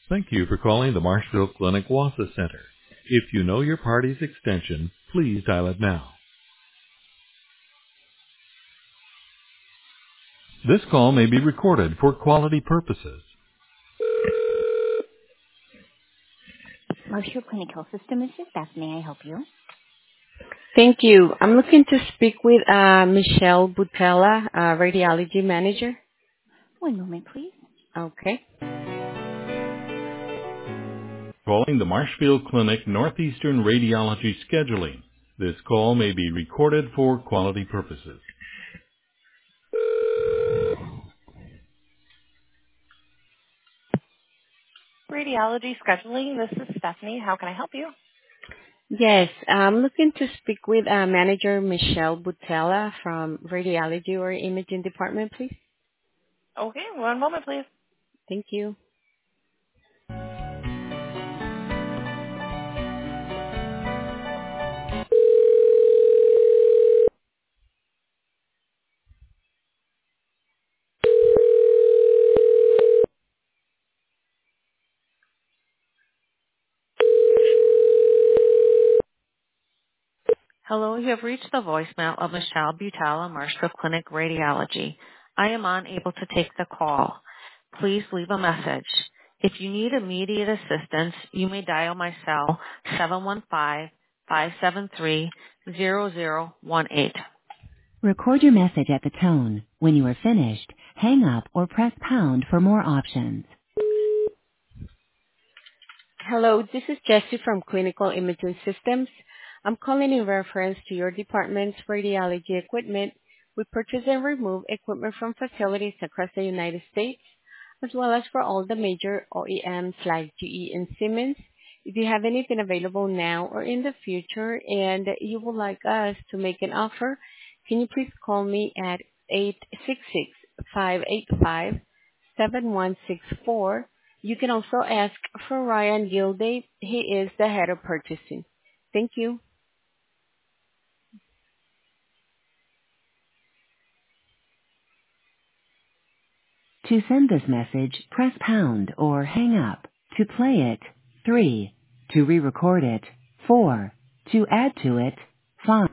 Thank you for calling the Marshfield Clinic Wassa Center. If you know your party's extension, please dial it now. This call may be recorded for quality purposes. Marshfield Clinic Health System, this is Beth. May I help you? Thank you. I'm looking to speak with Michelle Butella, radiology manager. One moment, please. Okay. Calling the Marshfield Clinic Northeastern Radiology Scheduling. This call may be recorded for quality purposes. Radiology scheduling. This is Stephanie. How can I help you? Yes, I'm looking to speak with manager Michelle Butella from radiology or imaging department, please. Okay, one moment, please. Thank you. Hello, you have reached the voicemail of Michelle Butala, Marshfield Clinic Radiology. I am unable to take the call. Please leave a message. If you need immediate assistance, you may dial my cell 715-573-0018. Record your message at the tone. When you are finished, hang up or press pound for more options. Hello, this is Jessie from Clinical Imaging Systems. I'm calling in reference to your department's radiology equipment. We purchase and remove equipment from facilities across the United States, as well as for all the major OEMs like GE and Siemens. If you have anything available now or in the future and you would like us to make an offer, can you please call me at 866-585-7164. You can also ask for Ryan Gilday. He is the head of purchasing. Thank you. To send this message, press pound or hang up. To play it, 3. To re-record it, 4. To add to it, 5.